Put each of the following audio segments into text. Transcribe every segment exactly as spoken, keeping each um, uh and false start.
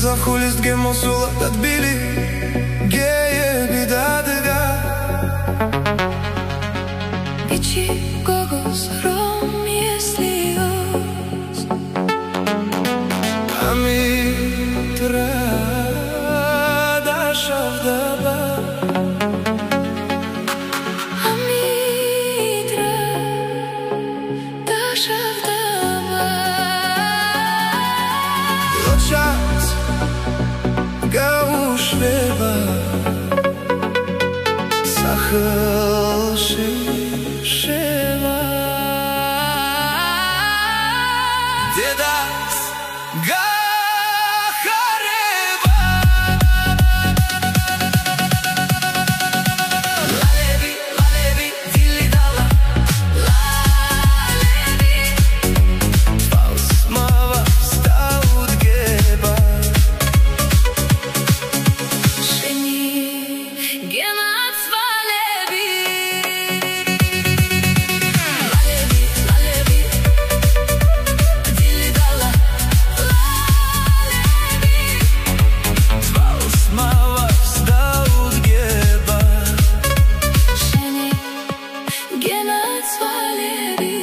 Казав лист ге мосулат били ге е бидадга Бичи когос ром если os Ами тра дашавдаба Ами тра дашавдаба Лочат гаушлева Сахаши шева Дедас гахарева Лалеви, лалеви, дили дала Лалеви Фаусмава стаут геба Шени генат свалеви Лалеви, лалеви, дили дала Лалеви Фаусмава стаут геба Шени генат свалеви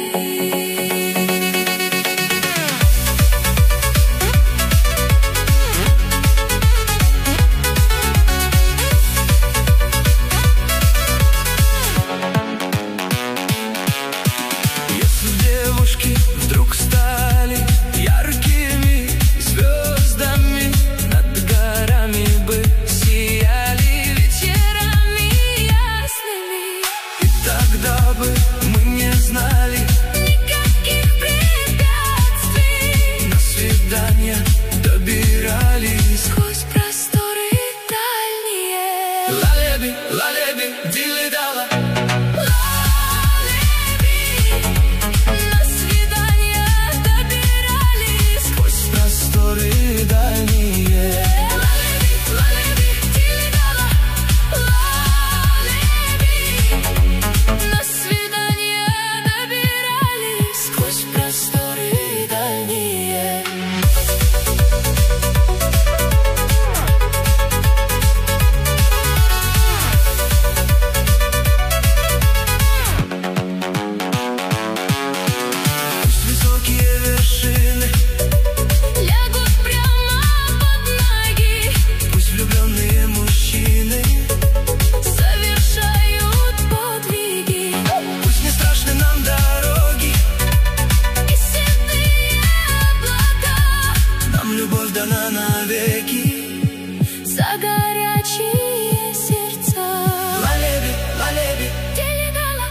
Если девушки вдруг стали яркими звездами, над горами бы сияли Вечерами ясными и тогда бы мы не знали никаких препятствий на свидания добирались. Сквозь просторы дальние Лалеби, лалеби, дили дала Лалеви на свидания добирались сквозь просторы дальние. Лалеви, лалеви, дили дала Лалеви на свидания добирались сквозь просторы дальние Пусть высокие вершины, лягут прямо под ноги пусть влюбленные мужчины, совершают подвиги пусть не страшны нам дороги, и седые облака нам любовь дана навеки. за горячие сердца. Лалеби, лалеби, Дили дала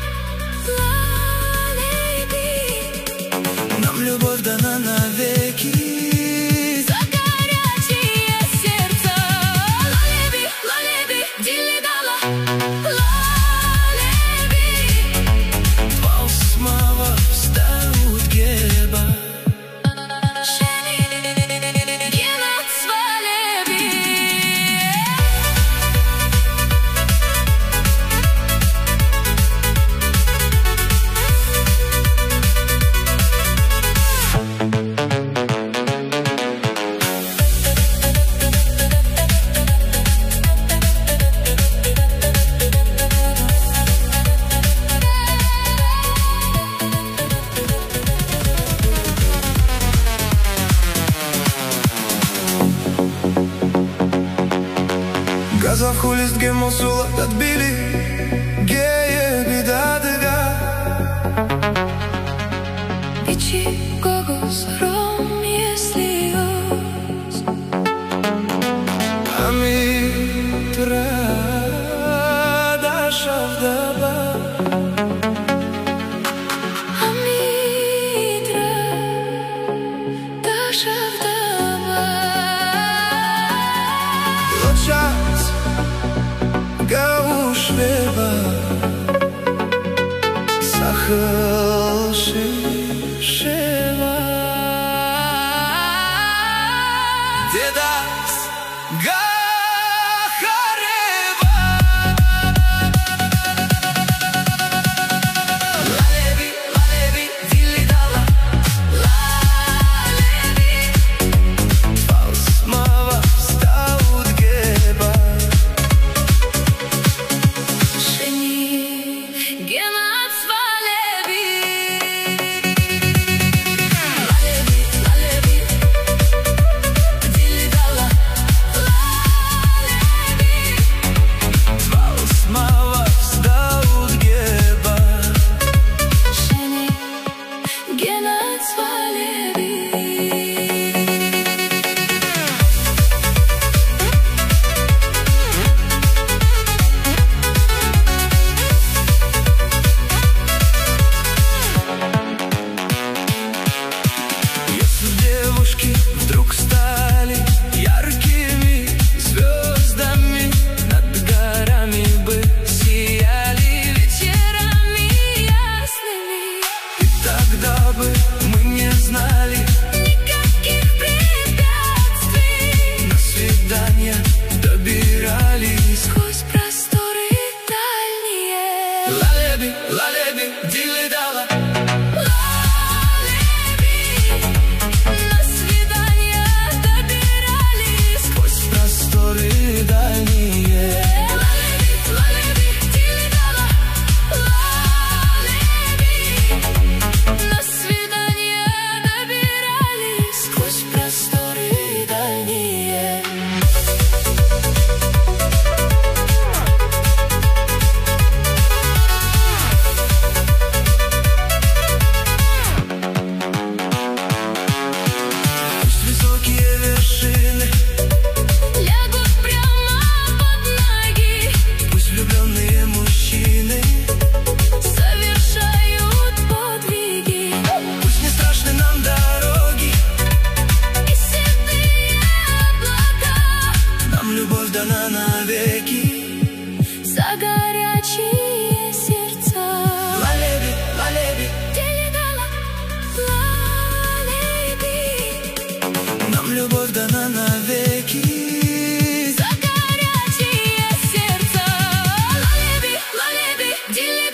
Лалеви нам любовь дана навеки. за горячие сердца. Лалеви, лалеви, дили дала Лалеви Фаусмава стаут геба Шени генат свалеви Казав лист ге мосулат били ге е бидадга Бичи когос ром если os Ами тра дашавдаба Ами тра дашавдаба Лочат гауш Лалеби, лалеби, дили-дала. Лалеби, на свидание добирались Сквозь просторы дальние. Лалеби, лалеби, дили-дала. Лалеби, на свидание добирались Сквозь просторы дальние. Пусть высокие вершины лягут прямо под ноги, Пусть влюбленные мужчины совершают подвиги, Пусть не страшны нам дороги, и седые облака нам любовь дана навеки. за горячие сердца. Лалеби, лалеби, Дили-дала, лалеби, нам любовь дана навеки. за горячие сердца. Лалеби, лалеби, дили